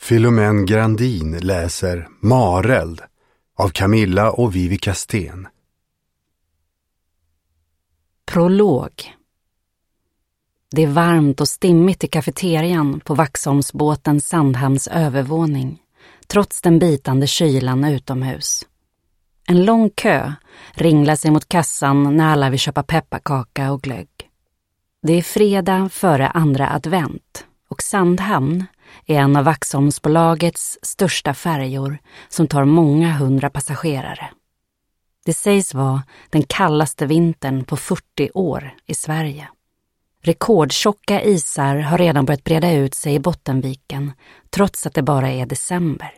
Philomène Grandin läser Mareld av Camilla och Vivica Sten. Prolog. Det är varmt och stimmigt i kafeterian på Vaxholmsbåtens Sandhamns övervåning, trots den bitande kylan utomhus. En lång kö ringlar sig mot kassan när alla vill köpa pepparkaka och glögg. Det är fredag före andra advent och Sandhamn är en av Vaxholmsbolagets största färjor som tar många hundra passagerare. Det sägs vara den kallaste vintern på 40 år i Sverige. Rekordtjocka isar har redan börjat breda ut sig i Bottenviken trots att det bara är december.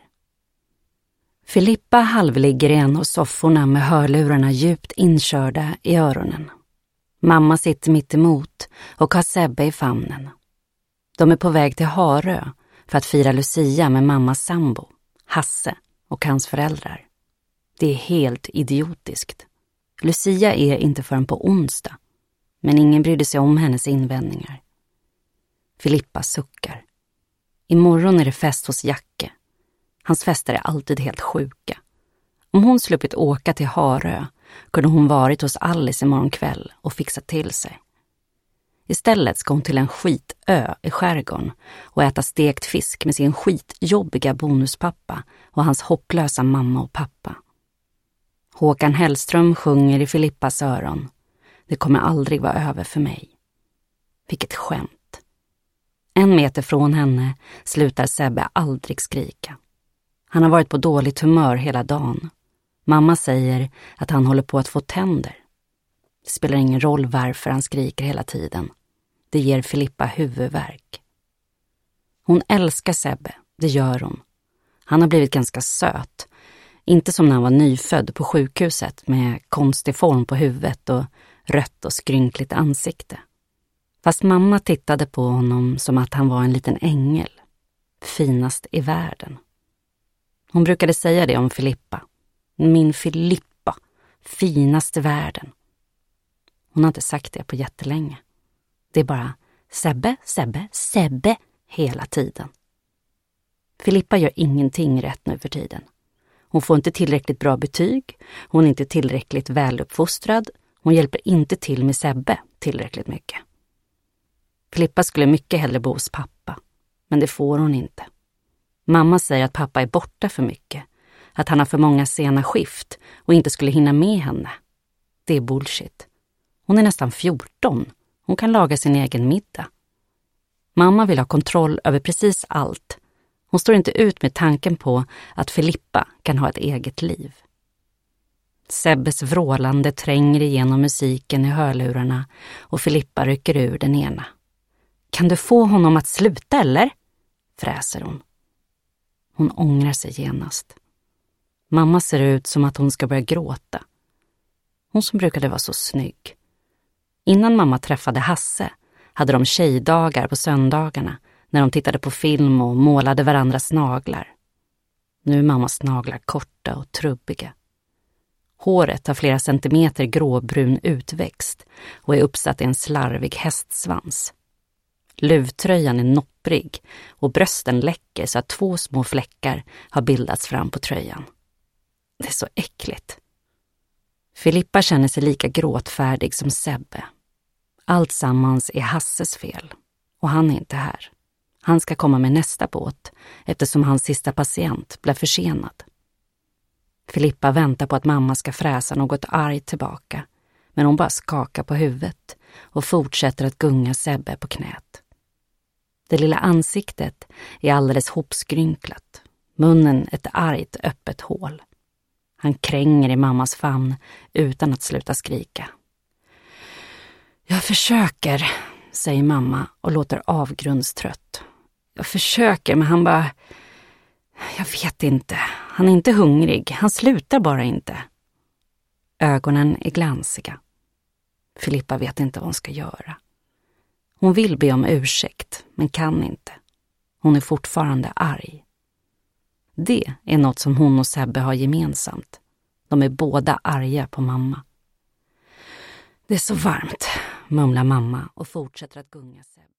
Filippa halvligger i en av sofforna med hörlurarna djupt inkörda i öronen. Mamma sitter mitt emot och har Sebbe i famnen. De är på väg till Harö för att fira Lucia med mammas sambo, Hasse, och hans föräldrar. Det är helt idiotiskt. Lucia är inte förrän på onsdag, men ingen brydde sig om hennes invändningar. Filippa suckar. Imorgon är det fest hos Jacke. Hans fester är alltid helt sjuka. Om hon sluppit åka till Harö kunde hon varit hos Alice imorgon kväll och fixat till sig. Istället ska hon till en skitö i skärgården och äta stekt fisk med sin skitjobbiga bonuspappa och hans hopplösa mamma och pappa. Håkan Hellström sjunger i Filippas öron. Det kommer aldrig vara över för mig. Vilket skämt. 1 meter från henne slutar Sebbe aldrig skrika. Han har varit på dåligt humör hela dagen. Mamma säger att han håller på att få tänder. Det spelar ingen roll varför han skriker hela tiden. Det ger Filippa huvudvärk. Hon älskar Sebbe, det gör hon. Han har blivit ganska söt. Inte som när han var nyfödd på sjukhuset med konstig form på huvudet och rött och skrynkligt ansikte. Fast mamma tittade på honom som att han var en liten ängel. Finast i världen. Hon brukade säga det om Filippa. Min Filippa, finast i världen. Hon har inte sagt det på jättelänge. Det är bara Sebbe, Sebbe, Sebbe hela tiden. Filippa gör ingenting rätt nu för tiden. Hon får inte tillräckligt bra betyg. Hon är inte tillräckligt väluppfostrad. Hon hjälper inte till med Sebbe tillräckligt mycket. Filippa skulle mycket hellre bo hos pappa. Men det får hon inte. Mamma säger att pappa är borta för mycket. Att han har för många sena skift och inte skulle hinna med henne. Det är bullshit. Hon är nästan 14. Hon kan laga sin egen middag. Mamma vill ha kontroll över precis allt. Hon står inte ut med tanken på att Filippa kan ha ett eget liv. Sebbes vrålande tränger igenom musiken i hörlurarna och Filippa rycker ur den ena. Kan du få honom att sluta eller? Fräser hon. Hon ångrar sig genast. Mamma ser ut som att hon ska börja gråta. Hon som brukade vara så snygg. Innan mamma träffade Hasse hade de tjejdagar på söndagarna när de tittade på film och målade varandras naglar. Nu är mammas naglar korta och trubbiga. Håret har flera centimeter gråbrun utväxt och är uppsatt i en slarvig hästsvans. Luvtröjan är nopprig och brösten läcker så att 2 små fläckar har bildats fram på tröjan. Det är så äckligt. Filippa känner sig lika gråtfärdig som Sebbe. Allt sammans är Hasses fel och han är inte här. Han ska komma med nästa båt eftersom hans sista patient blev försenad. Filippa väntar på att mamma ska fräsa något argt tillbaka, men hon bara skakar på huvudet och fortsätter att gunga Sebbe på knät. Det lilla ansiktet är alldeles hopskrynklat, munnen ett argt öppet hål. Han kränger i mammas famn utan att sluta skrika. Jag försöker, säger mamma och låter avgrundstrött. Jag försöker, men han bara... Jag vet inte. Han är inte hungrig. Han slutar bara inte. Ögonen är glansiga. Filippa vet inte vad hon ska göra. Hon vill be om ursäkt, men kan inte. Hon är fortfarande arg. Det är något som hon och Sebbe har gemensamt. De är båda arga på mamma. Det är så varmt, mumlar mamma och fortsätter att gunga Sebbe.